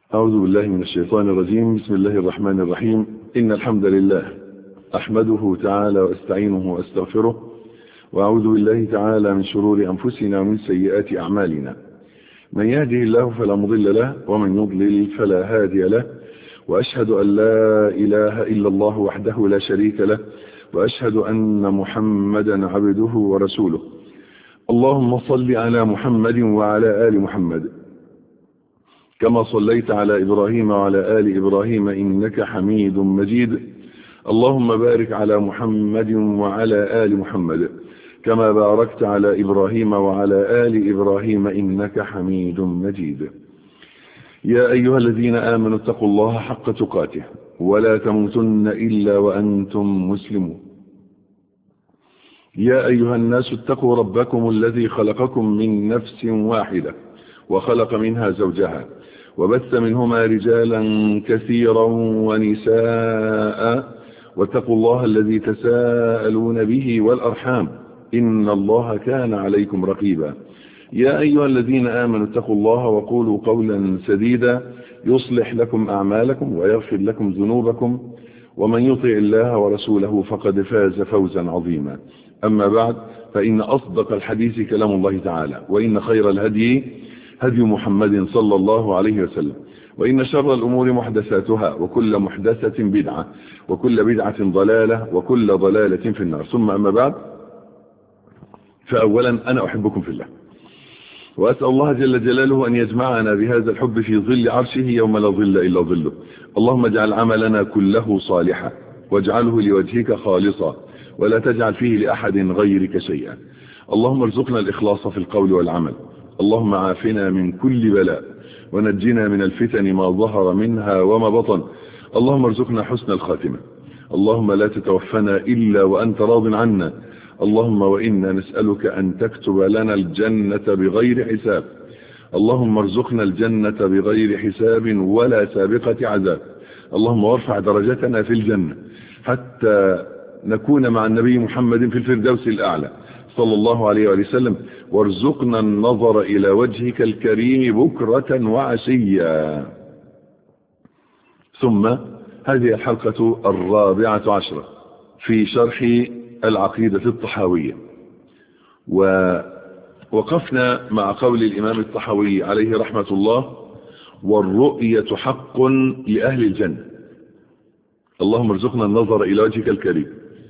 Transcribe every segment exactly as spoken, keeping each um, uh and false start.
أعوذ بالله من الشيطان الرجيم. بسم الله الرحمن الرحيم. إن الحمد لله أحمده تعالى وأستعينه وأستغفره، وأعوذ بالله تعالى من شرور أنفسنا ومن سيئات أعمالنا. من يهده الله فلا مضل له، ومن يضلل فلا هادي له، وأشهد أن لا إله إلا الله وحده لا شريك له، وأشهد أن محمدا عبده ورسوله. اللهم صل على محمد وعلى آل محمد كما صليت على إبراهيم وعلى آل إبراهيم إنك حميد مجيد. اللهم بارك على محمد وعلى آل محمد كما باركت على إبراهيم وعلى آل إبراهيم إنك حميد مجيد. يا أيها الذين آمنوا اتقوا الله حق تقاته ولا تموتن إلا وأنتم مسلمون. يا أيها الناس اتقوا ربكم الذي خلقكم من نفس واحدة وخلق منها زوجها وبث منهما رجالا كثيرا ونساء، واتقوا الله الذي تساءلون به والأرحام إن الله كان عليكم رقيبا. يا أيها الذين آمنوا اتقوا الله وقولوا قولا سديدا يصلح لكم أعمالكم ويغفر لكم ذنوبكم، ومن يطع الله ورسوله فقد فاز فوزا عظيما. أما بعد، فإن أصدق الحديث كلام الله تعالى، وإن خير الهدي هدي محمد صلى الله عليه وسلم، وإن شر الأمور محدثاتها، وكل محدثة بدعة، وكل بدعة ضلالة، وكل ضلالة في النار. ثم أما بعد، فأولا أنا أحبكم في الله، وأسأل الله جل جلاله أن يجمعنا بهذا الحب في ظل عرشه يوم لا ظل إلا ظله. اللهم اجعل عملنا كله صالحا، واجعله لوجهك خالصا، ولا تجعل فيه لأحد غيرك شيئا. اللهم ارزقنا الإخلاص في القول والعمل. اللهم عافنا من كل بلاء، ونجنا من الفتن ما ظهر منها وما بطن. اللهم ارزقنا حسن الخاتمة. اللهم لا تتوفنا إلا وأنت راض عنا. اللهم وإنا نسألك أن تكتب لنا الجنة بغير حساب. اللهم ارزقنا الجنة بغير حساب ولا سابقة عذاب. اللهم وارفع درجتنا في الجنة حتى نكون مع النبي محمد في الفردوس الأعلى صلى الله عليه وسلم، وارزقنا النظر إلى وجهك الكريم بكرة وعشيا. ثم هذه الحلقة الرابعة عشرة في شرح العقيدة الطحاوية، ووقفنا مع قول الإمام الطحاوي عليه رحمة الله: والرؤية حق لأهل الجنة. اللهم ارزقنا النظر إلى وجهك الكريم.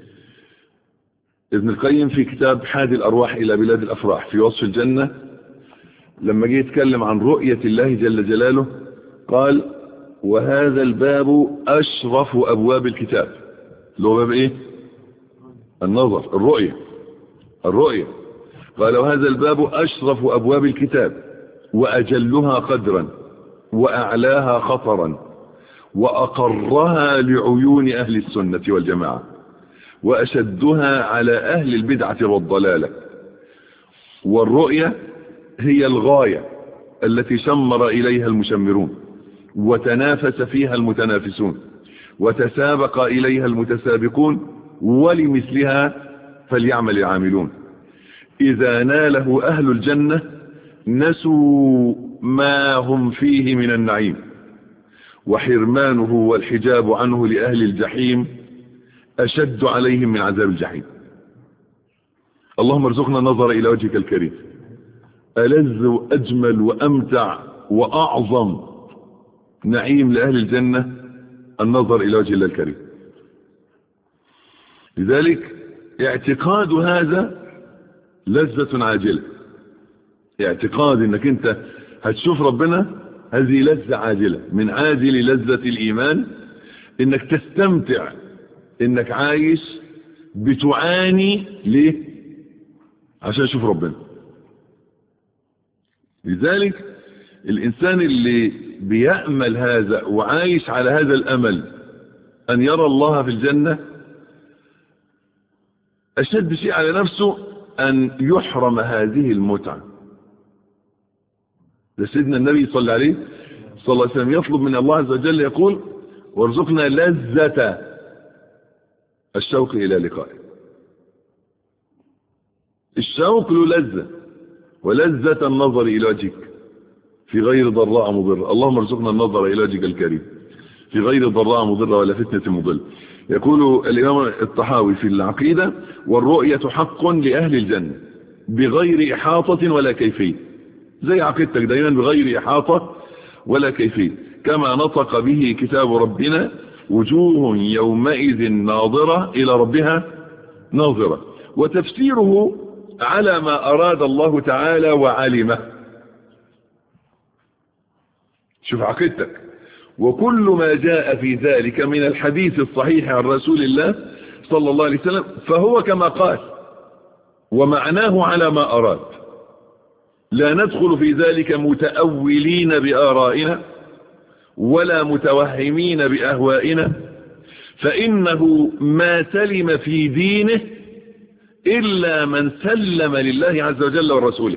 ابن القيم في كتاب حادي الأرواح إلى بلاد الأفراح في وصف الجنة، لما جه يتكلم عن رؤية الله جل جلاله قال: وهذا الباب أشرف أبواب الكتاب. اللي هو باب إيه؟ النظر، الرؤية. الرؤية قال: وهذا الباب أشرف أبواب الكتاب، وأجلها قدرا، وأعلاها خطرا، وأقرها لعيون أهل السنة والجماعة، وأشدها على أهل البدعة والضلالة. والرؤية هي الغاية التي شمر إليها المشمرون، وتنافس فيها المتنافسون، وتسابق إليها المتسابقون، ولمثلها فليعمل العاملون. إذا ناله أهل الجنة نسوا ما هم فيه من النعيم، وحرمانه والحجاب عنه لأهل الجحيم أشد عليهم من عذاب الجحيم. اللهم ارزقنا النظر إلى وجهك الكريم. ألذ وأجمل وأمتع وأعظم نعيم لأهل الجنة النظر إلى وجه الله الكريم. لذلك اعتقاد هذا لذة عاجلة. اعتقاد انك انت هتشوف ربنا، هذه لذة عاجلة من عاجل لذة الإيمان، انك تستمتع انك عايش، بتعاني ليه؟ عشان تشوف ربنا. لذلك الإنسان اللي بيأمل هذا وعايش على هذا الأمل أن يرى الله في الجنة، أشد شيء على نفسه أن يحرم هذه المتعة. سيدنا النبي صلى الله عليه صلى الله عليه وسلم يطلب من الله عز وجل، يقول: وارزقنا لذة الشوق إلى لقائه. الشوق له لذة، ولذة النظر إلى وجهك. في غير ضراء مضرة. اللهم ارزقنا النظر إلى وجهك الكريم في غير ضراء مضرة ولا فتنة مضلة. يقول الإمام الطحاوي في العقيدة: والرؤية حق لأهل الجنة بغير إحاطة ولا كيفية، زي عقيدتك دايما بغير إحاطة ولا كيفية، كما نطق به كتاب ربنا: وجوه يومئذ ناظرة إلى ربها ناظرة. وتفسيره على ما أراد الله تعالى وعلمه. شوف عقيدتك: وكل ما جاء في ذلك من الحديث الصحيح عن رسول الله صلى الله عليه وسلم فهو كما قال ومعناه على ما أراد، لا ندخل في ذلك متأولين بآرائنا ولا متوهمين بأهوائنا، فإنه ما سلم في دينه إلا من سلم لله عز وجل ورسوله.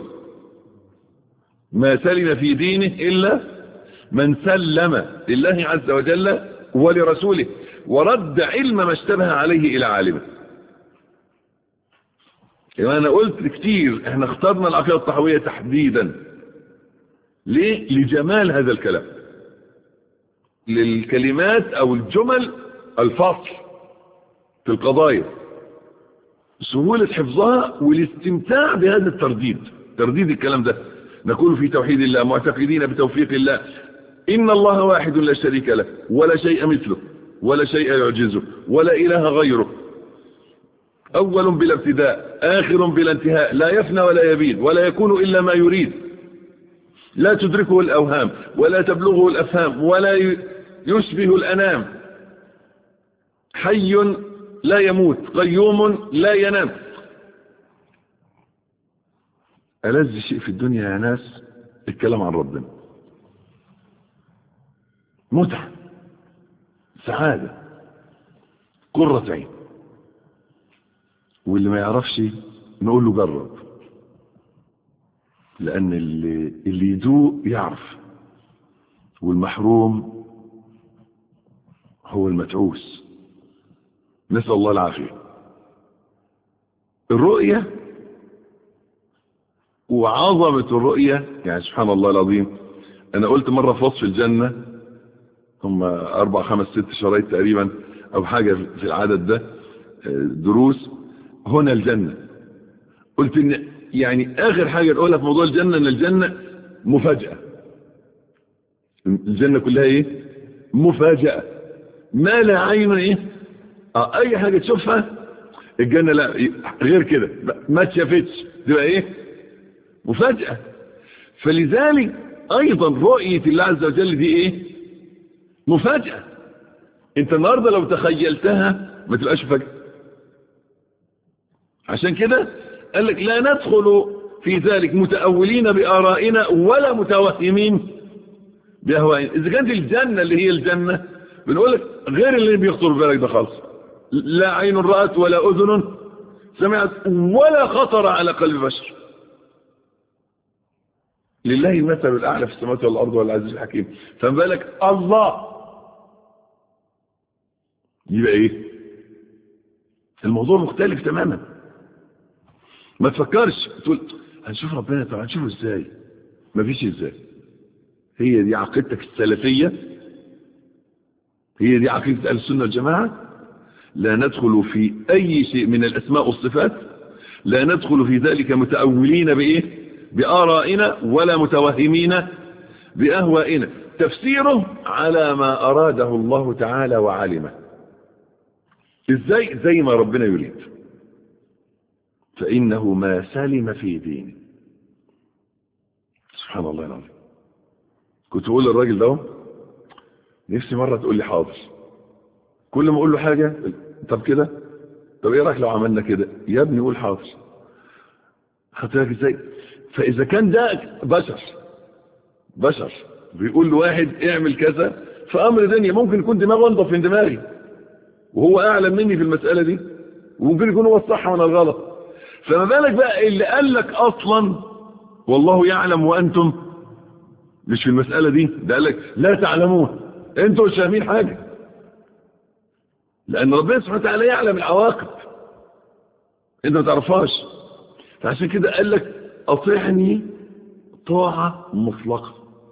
ما سلم في دينه إلا من سلم لله عز وجل ولرسوله ورد علم ما اشتبه عليه إلى عالمه. يعني أنا قلت كتير احنا اخترنا العقيدة الطحاوية تحديدا ليه؟ لجمال هذا الكلام، للكلمات أو الجمل الفصل في القضايا، سهولة حفظها والاستمتاع بهذا الترديد، ترديد الكلام ده. نقول في توحيد الله معتقدين بتوفيق الله إن الله واحد لا شريك له ولا شيء مثله ولا شيء يعجزه ولا إله غيره، أول بلا ابتداء آخر بلا انتهاء، لا يفنى ولا يبيد ولا يكون إلا ما يريد، لا تدركه الأوهام ولا تبلغه الأفهام ولا يشبه الأنام، حي لا يموت قيوم لا ينام. ألذ شيء في الدنيا يا ناس الكلام عن ربنا، متعة، سعادة، قرة عين. واللي ما يعرفش نقول له جرب، لأن اللي, اللي يدوق يعرف، والمحروم هو المتعوس. نسأل الله العافية. الرؤية وعظمة الرؤية، يعني سبحان الله العظيم. أنا قلت مرة في وصف الجنة، هم أربع خمس ست شرايط تقريبا أو حاجة في العدد ده دروس. هنا الجنة، قلت إن يعني آخر حاجة نقولها في موضوع الجنة إن الجنة مفاجأة. الجنة كلها إيه؟ مفاجأة، ما لا عين إيه؟ آه أي حاجة تشوفها الجنة لا غير كده ما تشافتش، تبقى إيه؟ مفاجأة. فلذلك أيضا رؤية الله عز وجل دي إيه؟ مفاجأة. أنت النهاردة لو تخيلتها ما تبقاش مفاجأة. عشان كده قال لك لا ندخل في ذلك متأولين بآرائنا ولا متوهمين بأهوائنا. إذا كانت الجنة اللي هي الجنة بنقول لك غير اللي بيخطر بالك ده خالص، لا عين رأت ولا أذن سمعت ولا خطر على قلب بشر. لله المثل الأعلى في السماوات والأرض والعزيز الحكيم. فما بالك الله يبقى إيه؟ الموضوع مختلف تماما. ما تفكرش تقول هنشوف ربنا، طب هنشوفه ازاي؟ ما فيش ازاي. هي دي عقيدتك السلفية، هي دي عقيدة أهل السنة والجماعة. لا ندخل في أي شيء من الأسماء والصفات، لا ندخل في ذلك متأولين بإيه؟ بآرائنا ولا متوهمين بأهوائنا. تفسيره على ما أراده الله تعالى وعلمه. ازاي؟ زي ما ربنا يريد. فإنه ما سلم في دينه. سبحان الله العظيم. كنت أقول للراجل ده نفسي مرة تقول لي حاضر. كل ما أقول له حاجة طب كده، طب إيه رأيك لو عملنا كده؟ يا ابني قول حاضر. خدتك إزاي؟ فإذا كان ده بشر بشر بيقول لواحد اعمل كذا في أمر دنيا، ممكن يكون دماغه انضف من دماغي وهو أعلم مني في المسألة دي، وممكن يكون هو الصح وانا الغلط. فما بالك بقى اللي قال لك اصلا والله يعلم وانتم مش في المسألة دي، ده قال لك لا تعلمون، انتوا مش فاهمين حاجة، لان ربنا سبحانه وتعالى يعلم العواقب انت ما تعرفهاش. فعشان كده قال لك اطيعني طاعة مطلقة.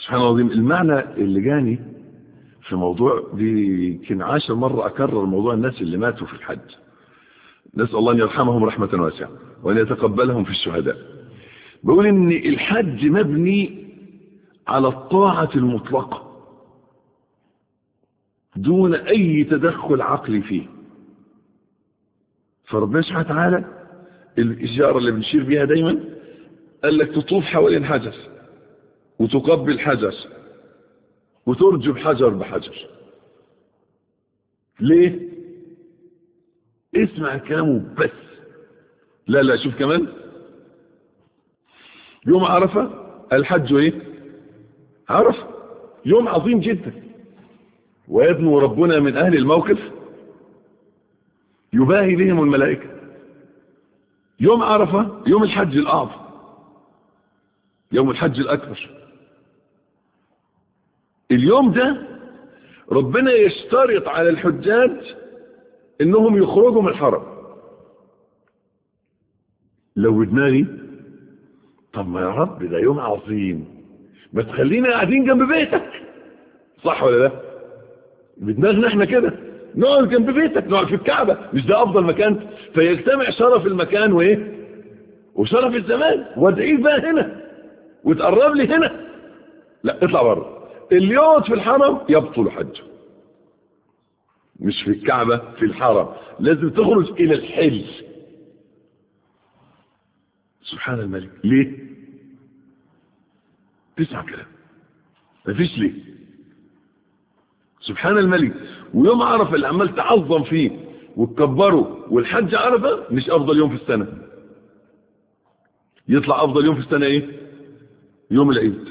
سبحان الله العظيم. المعنى اللي جاني في موضوع دي يمكن عشر مرة أكرر موضوع الناس اللي ماتوا في الحج، نسأل الله أن يرحمهم رحمة واسعة وأن يتقبلهم في الشهداء. بقول إن الحج مبني على الطاعة المطلقة دون أي تدخل عقلي فيه. فربنا سبحانه وتعالى الإشارة اللي بنشير بيها دايما قال لك تطوف حوالين حجر وتقبل حجر وترجم حجر بحجر. ليه؟ اسمع كلامه بس. لا لا شوف كمان يوم عرفة الحج ايه؟ عرفة يوم عظيم جدا، ويدنو ربنا من اهل الموقف يباهي بهم الملائكة. يوم عرفة يوم الحج الاعظم، يوم الحج الاكبر. اليوم ده ربنا يشترط على الحجاج انهم يخرجوا من الحرم. لو بدماغي طب ما يا رب ده يوم عظيم، ما تخلينا قاعدين جنب بيتك، صح ولا لا؟ بدماغنا احنا كده نقعد جنب بيتك، نقعد في الكعبة، مش ده افضل مكان؟ فيجتمع شرف المكان وايه وشرف الزمان، وادعيك بقى هنا وتقرب لي هنا. لا اطلع بره. اللي يقعد في الحرم يبطل حجه، مش في الكعبة، في الحرم. لازم تخرج الى الحل. سبحان الملك. ليه؟ تسمع كلام مفيش ليه. سبحان الملك. ويوم عرفة اللي عمال تعظم فيه وتكبره، والحج عرفة مش افضل يوم في السنة. يطلع افضل يوم في السنة ايه؟ يوم العيد،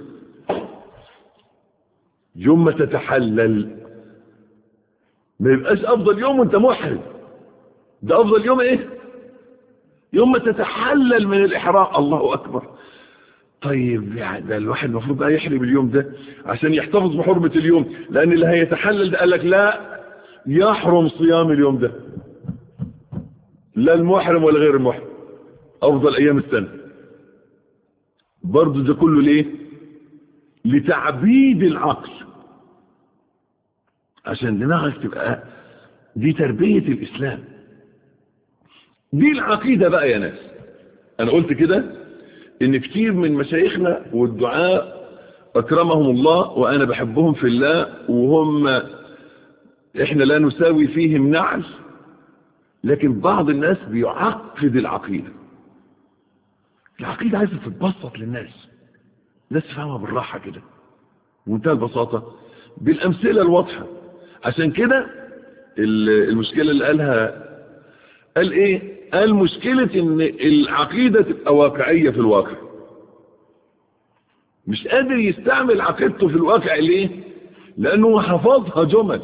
يوم ما تتحلل. ما يبقاش افضل يوم وانت محرم، ده افضل يوم ايه؟ يوم ما تتحلل من الاحرام. الله اكبر. طيب يعني ده الواحد المفروض بقى يحرم اليوم ده عشان يحتفظ بحرمة اليوم، لان اللي هيتحلل ده قال لك لا يحرم صيام اليوم ده، لا المحرم ولا غير المحرم، افضل ايام السنة. برضو ده كله ليه؟ لتعبيد العقل، عشان دماغك تبقى دي تربية الاسلام، دي العقيدة بقى يا ناس. انا قلت كده ان كتير من مشايخنا والدعاء اكرمهم الله وانا بحبهم في الله، وهم احنا لا نساوي فيهم نعل، لكن بعض الناس بيعقد العقيدة. العقيدة عايزة تتبسط للناس، الناس تفهمها بالراحة كده ومنتهى البساطة بالامثلة الواضحة. عشان كده المشكلة اللي قالها قال ايه؟ قال مشكلة ان العقيدة تبقى واقعية في الواقع. مش قادر يستعمل عقيدته في الواقع. ليه؟ لانه حفظها جمل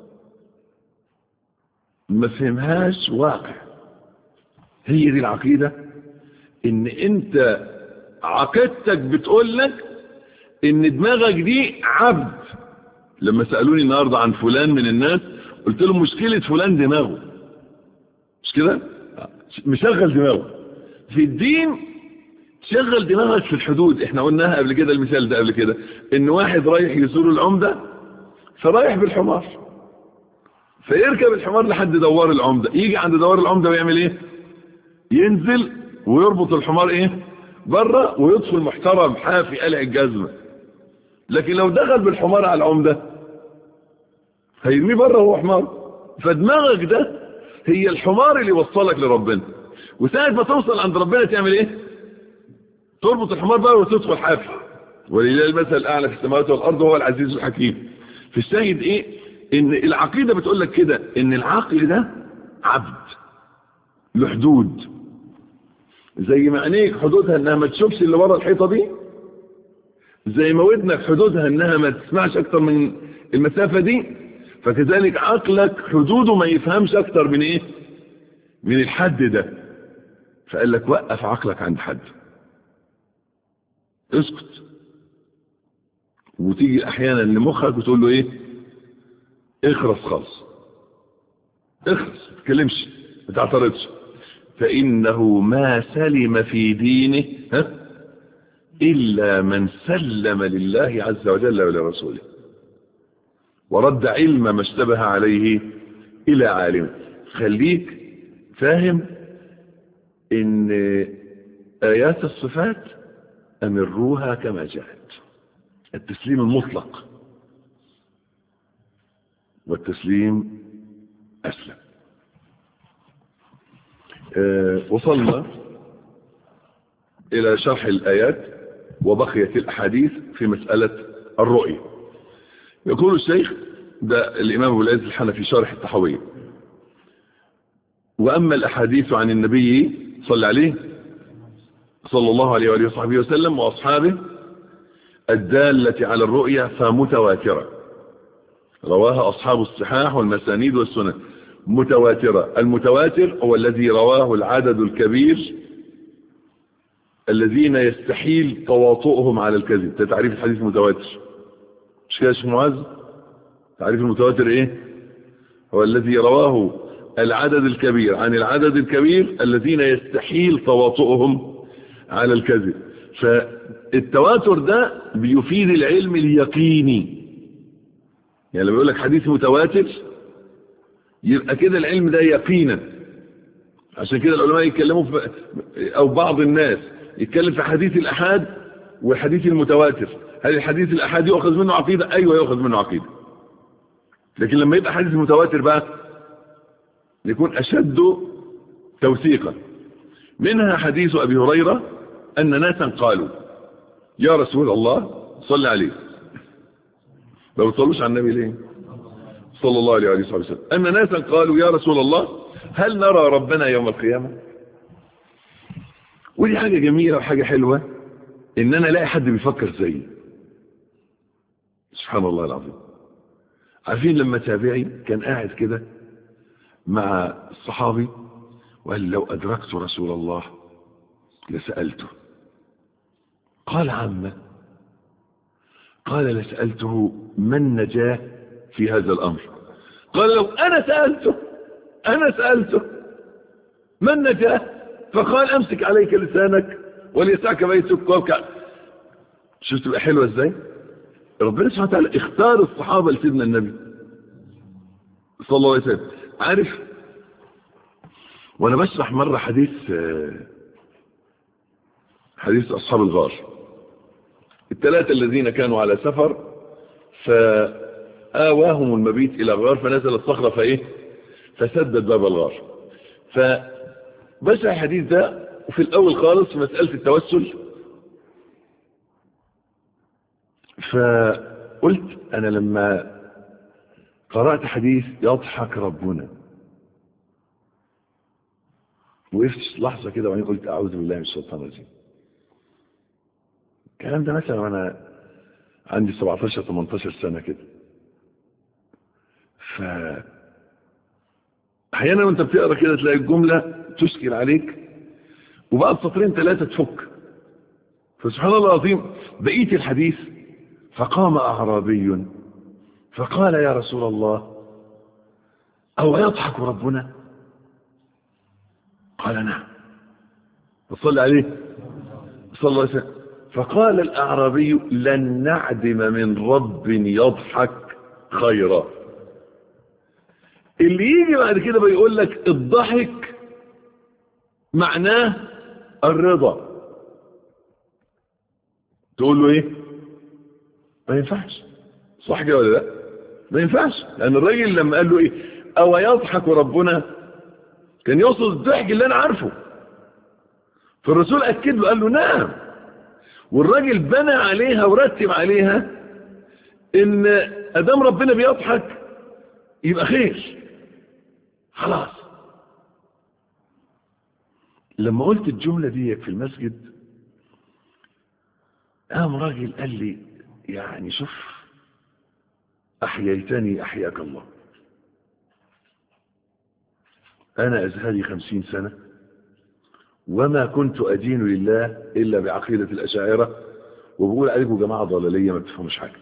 ما فهمهاش واقع. هي دي العقيدة، ان انت عقيدتك بتقول لك ان دماغك دي عبد. لما سألوني النهاردة عن فلان من الناس قلت لهم مشكلة فلان دماغه، مش كده؟ مشغل دماغه في الدين. شغل دماغك في الحدود. احنا قلناها قبل كده، المثال ده قبل كده، ان واحد رايح يزور العمدة فرايح بالحمار، فيركب الحمار لحد دوار العمدة، يجي عند دوار العمدة ويعمل ايه؟ ينزل ويربط الحمار ايه؟ بره، ويدخل محترم حافي قلع الجزمة. لكن لو دخل بالحمار على العمدة هيرميه بره وهو حمار. فدماغك ده هي الحمار اللي يوصلك لربنا، وساعة ما توصل عند ربنا تعمل ايه؟ تربط الحمار بقى وتدخل حافي. ولله المثل الاعلى في السماوات والارض وهو العزيز الحكيم. في الشاهد ايه؟ ان العقيدة بتقول لك كده، ان العقل ده عبد له حدود، زي ما عينيك حدودها انها ما تشوفش اللي ورا الحيطة دي، زي ما ودنك حدودها انها ما تسمعش اكتر من المسافة دي، فكذلك عقلك حدوده ما يفهمش اكتر من ايه؟ من الحد ده. فقال لك وقف عقلك عند حد، اسكت. وتيجي احيانا لمخك وتقول له ايه؟ اخرس خالص، اخرس، ما تتكلمش، ما تعترضش. فانه ما سلم في دينه ها إلا من سلم لله عز وجل ولرسوله ورد علم ما اشتبه عليه إلى عالم. خليك فاهم إن آيات الصفات أمروها كما جاءت، التسليم المطلق، والتسليم أسلم. أه وصلنا إلى شرح الآيات وبقيت الأحاديث في مسألة الرؤية. يقول الشيخ ده الإمام أبو العز الحنفي شارح الطحاوية: وأما الأحاديث عن النبي صلى عليه صلى الله عليه وآله وصحبه وسلم وأصحابه الدالة على الرؤية فمتواترة، رواها أصحاب الصحاح والمسانيد والسنن. متواترة، المتواتر هو الذي رواه العدد الكبير الذين يستحيل تواطؤهم على الكذب. ده تعريف الحديث المتواتر، مش كده يا شيخ معاذ؟ تعريف المتواتر ايه؟ هو الذي رواه العدد الكبير عن العدد الكبير الذين يستحيل تواطؤهم على الكذب. فالتواتر ده بيفيد العلم اليقيني، يعني لما يقول لك حديث متواتر يبقى كده العلم ده يقينا. عشان كده العلماء يتكلموا في، او بعض الناس يتكلم في حديث الأحاد والحديث المتواتر. هل الحديث الأحاد يؤخذ منه عقيدة؟ أيوة يؤخذ منه عقيدة. لكن لما يبقى حديث متواتر بقى يكون أشد توثيقا. منها حديث أبي هريرة أن ناسا قالوا يا رسول الله صل عليه، لو تصلوش على النبي ليه صلى الله عليه وسلم، أن ناسا قالوا يا رسول الله هل نرى ربنا يوم القيامة؟ ودي حاجة جميلة وحاجة حلوة إن أنا لاقي حد بيفكر زيي. سبحان الله العظيم. عارفين لما تابعي كان قاعد كده مع الصحابي وقال لو أدركت رسول الله لسألته، قال عما؟ قال لسألته من نجاه في هذا الأمر؟ قال لو أنا سألته أنا سألته من نجاه؟ فقال أمسك عليك لسانك وليسعك بيتك وابكى. شفت تبقى حلوة ازاي؟ ربنا سبحانه وتعالى اختار الصحابة لسيدنا النبي صلى الله عليه وسلم. عارف وانا بشرح مرة حديث حديث أصحاب الغار، الثلاثة الذين كانوا على سفر فآواهم المبيت إلى غار فنزلت صخرة فإيه فسدت باب الغار. فبشرح الحديث ده وفي الأول خالص مسألة التوسل، فقلت أنا لما قرأت حديث يضحك ربنا وقفت لحظة كده وبعدين قلت أعوذ بالله من الشيطان الرجيم. الكلام ده مثلا وأنا عندي سبعتاشر تمنتاشر سنة كده. ف أحيانا وأنت بتقرأ كده تلاقي الجملة تشكل عليك وبعد سطرين ثلاثة تفك. فسبحان الله العظيم بقيت الحديث فقام أعرابي فقال يا رسول الله أو يضحك ربنا؟ قال نعم. فصلى عليه صلى الله عليه وسلم. فقال الأعرابي لن نعدم من رب يضحك خيرا. اللي يجي بعد كده بيقول لك الضحك معناه الرضا، تقول له ايه؟ ما ينفعش. صح كده ولا لا؟ ما ينفعش، لأن الراجل لما قال له ايه أو يضحك ربنا كان يقصد الضحك اللي أنا عارفه. فالرسول أكد له قال له نعم، والراجل بنى عليها ورتب عليها إن أدام ربنا بيضحك يبقى خير خلاص. لما قلت الجملة دي في المسجد قام راجل قال لي يعني شوف أحييتني أحياك الله. أنا أزهري خمسين سنة وما كنت أدين لله إلا بعقيدة الأشاعرة، وبقول عليكم جماعة ضلالية ما بتفهمش حاجة.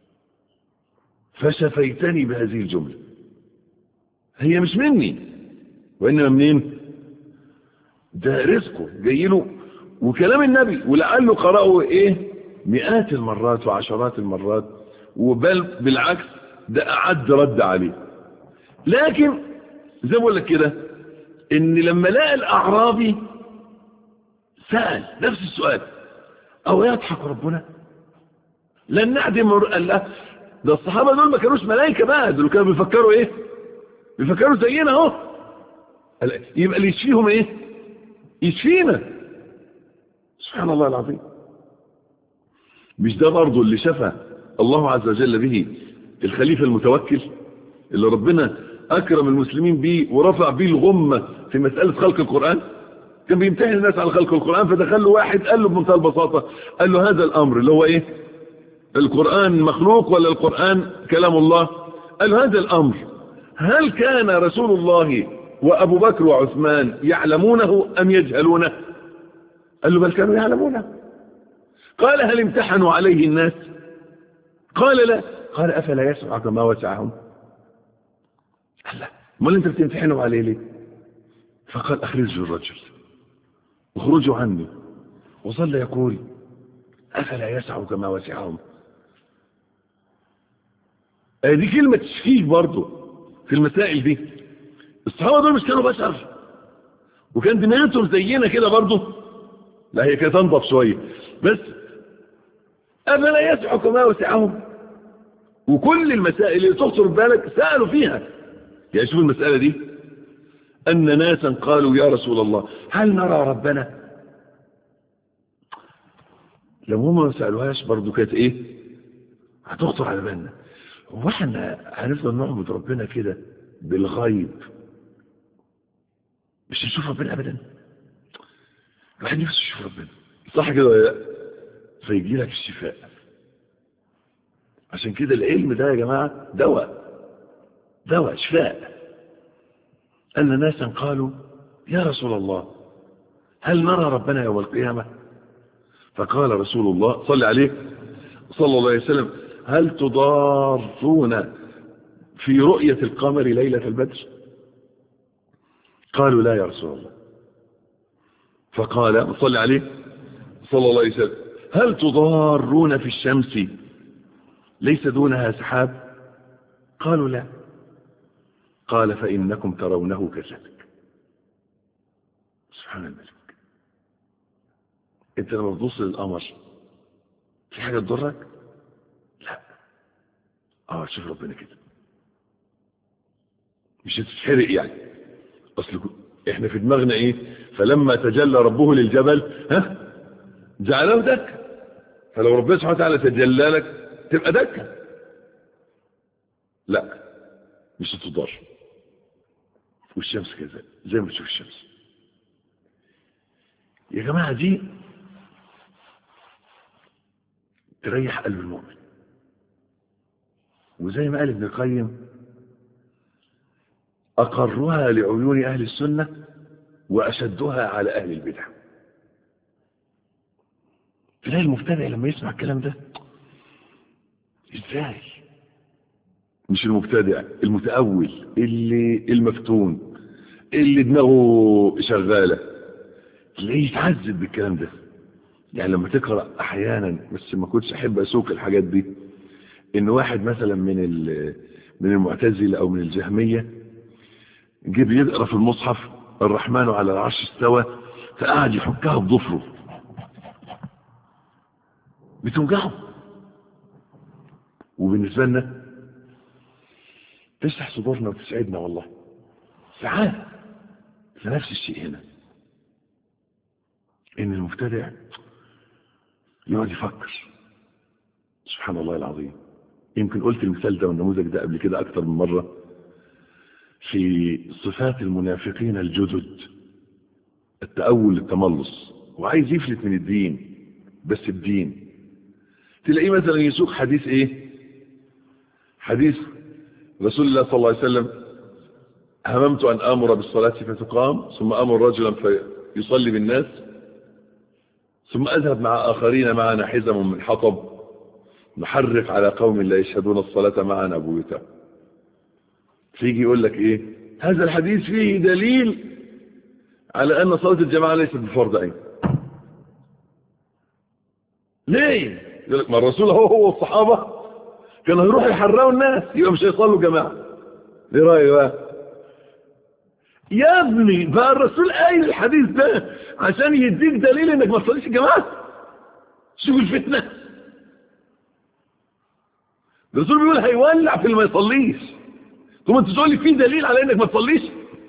فشفيتني بهذه الجملة، هي مش مني وإنما منين؟ ده رزقه جاي له وكلام النبي، ولعله قرأه ايه مئات المرات وعشرات المرات، وبل بالعكس ده أعد رد عليه. لكن زي ما بقول لك كده، ان لما لقى الأعرابي سأل نفس السؤال: أو يضحك ربنا؟ لن نعدم. قال لا، ده الصحابة دول ما كانوش ملائكة بقى، دول كانوا بيفكروا ايه؟ بيفكروا زينا اهو. يبقى اللي يشفيهم ايه؟ يشفينا. سبحان الله العظيم. مش ده برضه اللي شفى الله عز وجل به الخليفة المتوكل اللي ربنا أكرم المسلمين به ورفع به الغمة في مسألة خلق القرآن؟ كان بيمتحن الناس على خلق القرآن، فدخل له واحد قال له بمنتهى البساطة، قال له: هذا الأمر اللي هو إيه؟ القرآن مخلوق ولا القرآن كلام الله؟ قال له: هذا الأمر هل كان رسول الله وأبو بكر وعثمان يعلمونه أم يجهلونه؟ قال له: بل كانوا يعلمونه. قال: هل امتحنوا عليه الناس؟ قال: لا. قال: أفلا يسعك ما وسعهم؟ قال: لا. امال انت بتمتحنوا عليه ليه؟ فقال: أخرجوا الرجل اخرجوا عني. وظل يقول: أفلا يسعك ما وسعهم؟ دي كلمة تشكيك برضو في المسائل دي. الصحابة دول مش كانوا بشر وكان دماغتهم زينا كده برضو؟ لا، هي كانت انضف شوية بس. أفلا يسعك ما وسعهم؟ وكل المسائل اللي تخطر بالك سألوا فيها. يعني شوف المسألة دي، أن ناسا قالوا: يا رسول الله هل نرى ربنا؟ لو هم ما سألوهاش برضو كانت ايه هتخطر على بالنا. هو احنا هنفضل نعبد ربنا كده بالغيب مش نشوف ربنا ابدا؟ الواحد نفسه يشوف ربنا، صح كده ولا لا؟ فيجي لك الشفاء. عشان كده العلم ده يا جماعة دواء، دواء شفاء. أن ناسا قالوا: يا رسول الله هل نرى ربنا يوم القيامة؟ فقال رسول الله صلى عليه صلى الله عليه وسلم: هل تضارون في رؤية القمر ليلة البدر؟ قالوا: لا يا رسول الله. فقال صلى عليه صلى الله عليه وسلم: هل تضارون في الشمس ليس دونها سحاب؟ قالوا: لا. قال: فإنكم ترونه كذلك. سبحان الملك. انت لما تبص للقمر في حاجة تضرك؟ لا. اه شوف ربنا كده مش هتتحرق يعني. اصل احنا في دماغنا ايه؟ فلما تجلى ربه للجبل ها جعله دكا. فلو ربنا سبحانه وتعالى تجلى لك تبقى دكا. لا، مش هتضر. والشمس كذا زي ما بتشوف الشمس يا جماعة. دي تريح قلب المؤمن. وزي ما قال ابن القيم: أقرها لعيون أهل السنة وأشدها على أهل البدع. تلاقي المبتدع لما يسمع الكلام ده ازاي؟ مش المبتدع، المتأول، اللي المفتون، اللي دماغه شغالة، اللي يتعذب بالكلام ده. يعني لما تقرأ أحيانا، بس ما كنتش أحب أسوق الحاجات دي، إن واحد مثلا من من المعتزلة أو من الجهمية جيب يقرأ في المصحف: الرحمن على العرش استوى، فقعد يحكها بضفره، بتوجعه. وبالنسبة لنا تشرح صدورنا وتسعدنا والله. ساعات فنفس الشيء هنا، إن المبتدع يقعد يفكر. سبحان الله العظيم. يمكن قلت المثال ده والنموذج ده قبل كده أكتر من مرة في صفات المنافقين الجدد: التأول، التملص، وعايز يفلت من الدين بس الدين. تلاقيه مثلا يسوق حديث ايه؟ حديث رسول الله صلى الله عليه وسلم: هممت أن آمر بالصلاة فتقام، ثم أمر رجلا فيصلي بالناس، ثم أذهب مع آخرين معنا حزم من حطب نحرق على قوم لا يشهدون الصلاة معنا بيوتا. فيجي يقول لك ايه؟ هذا الحديث فيه دليل على أن صلاة الجماعة ليست بفرض عين. ليه؟ يقول لك ما الرسول هو هو الصحابة كانوا يروحوا يحرقوا الناس، يبقى مش هيصلوا جماعة. ليه رأيك بقى؟ يا ابني بقى الرسول قايل الحديث ده عشان يديك دليل انك ما تصليش جماعة. شوف الفتنة، الرسول بيقول هيولع في اللي ما يصليش، ثم انت تقول لي في دليل على انك ما تصليش؟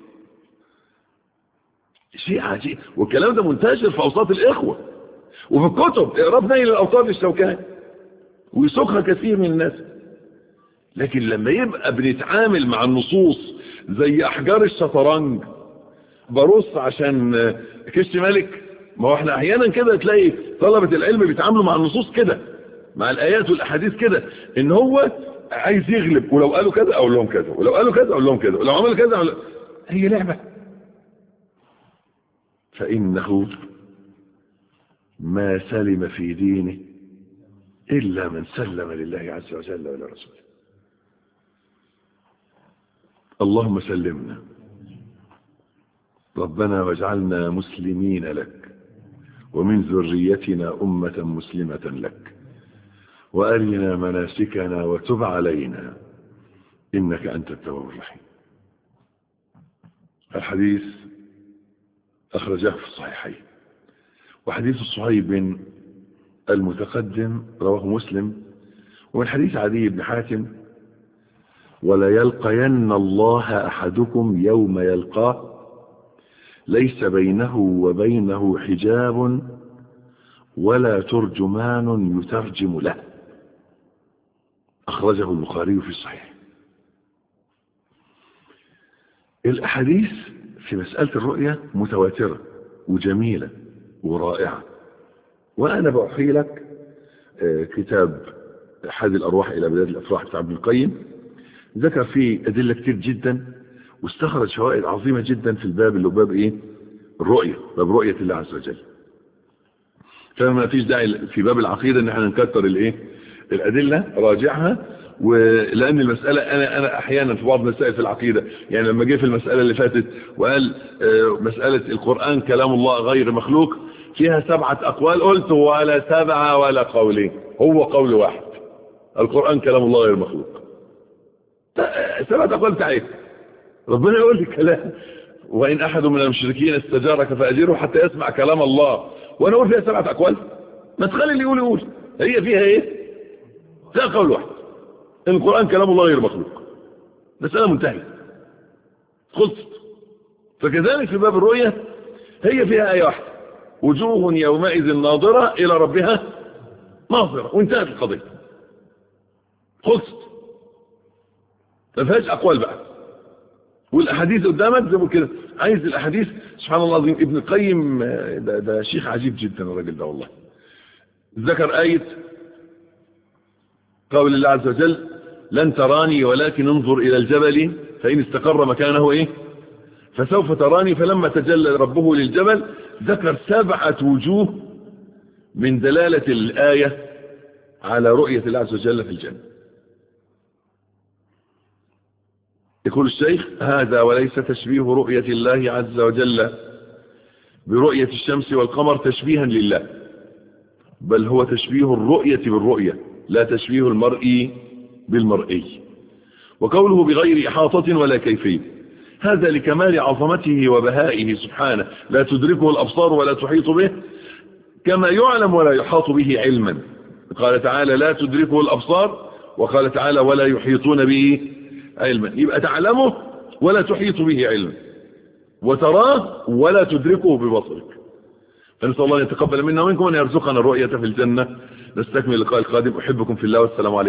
شيء عجيب. والكلام ده منتشر في اوساط الاخوة وفي الكتب، اقرا نيل الاوطار للشوكاني ويسوقها كثير من الناس. لكن لما يبقى بنتعامل مع النصوص زي احجار الشطرنج، برص عشان كش ملك، ما هو احنا احيانا كده تلاقي طلبة العلم بيتعاملوا مع النصوص كده، مع الايات والاحاديث كده، ان هو عايز يغلب، ولو قالوا كذا اقول لهم كذا، ولو قالوا كذا اقول لهم كذا، ولو عملوا كذا أقول... هي لعبة. فانه ما سلم في دينه الا من سلم لله عز وجل ولرسوله. اللهم سلمنا ربنا واجعلنا مسلمين لك ومن ذريتنا أمة مسلمة لك وأرنا مناسكنا وتب علينا إنك أنت التواب الرحيم. الحديث أخرجه في الصحيحين، وحديث الصهيب المتقدم رواه مسلم، ومن حديث عدي بن حاتم: ولا يلقين الله أحدكم يوم يلقاه ليس بينه وبينه حجاب ولا ترجمان يترجم له. أخرجه البخاري في الصحيح. الأحاديث في مسألة الرؤية متواترة وجميلة ورائعة، وأنا بأحيي لك كتاب حاد الأرواح إلى بلاد الأفراح بتاع ابن القيم، ذكر فيه أدلة كتير جدا واستخرج فوائد عظيمة جدا في الباب اللي هو باب إيه؟ الرؤية، باب رؤية الله عز وجل. فما فيش داعي في باب العقيدة ان احنا نكتر الايه الأدلة، راجعها. ولأن المسألة أنا أنا أحيانا في بعض مسائل في العقيدة، يعني لما جه في المسألة اللي فاتت وقال مسألة القرآن كلام الله غير مخلوق فيها سبعة أقوال، قلت ولا سبعة ولا قولين، هو قول واحد، القرآن كلام الله غير مخلوق. سبعة أقوال تعيب ربنا يقول لي كلام: وإن أحد من المشركين استجارك فأجره حتى يسمع كلام الله، وأنا أقول فيها سبعة أقوال؟ ما تخلي اللي يقول يقول، هي فيها إيه؟ فيها قول واحد، القرآن كلام الله غير مخلوق، مسألة منتهية خلصت. فكذلك في باب الرؤية هي فيها آية واحدة: وجوه يومئذ ناظرة إلى ربها ناظرة، وانتهت القضية خلصت، ما فيهاش أقوال بقى. والأحاديث قدامك زي ما كده، عايز الأحاديث سبحان الله العظيم. ابن القيم ده, ده شيخ عجيب جدا الراجل ده والله. ذكر آية قول الله عز وجل: لن تراني ولكن انظر إلى الجبل فإن استقر مكانه إيه فسوف تراني. فلما تجلى ربه للجبل ذكر سبعة وجوه من دلالة الآية على رؤية الله عز وجل في الجنة. يقول الشيخ: هذا وليس تشبيه رؤية الله عز وجل برؤية الشمس والقمر تشبيها لله، بل هو تشبيه الرؤية بالرؤية، لا تشبيه المرئي بالمرئي. وقوله بغير إحاطة ولا كيفية، هذا لكمال عظمته وبهائه سبحانه، لا تدركه الأبصار ولا تحيط به، كما يعلم ولا يحاط به علما. قال تعالى: لا تدركه الأبصار، وقال تعالى: ولا يحيطون به علما. يبقى تعلمه ولا تحيط به علما، وتراه ولا تدركه ببصرك. فنسأل الله أن يتقبل منا ومنكم وأن يرزقنا الرؤية في الجنة. نستكمل اللقاء القادم. أحبكم في الله والسلام عليكم.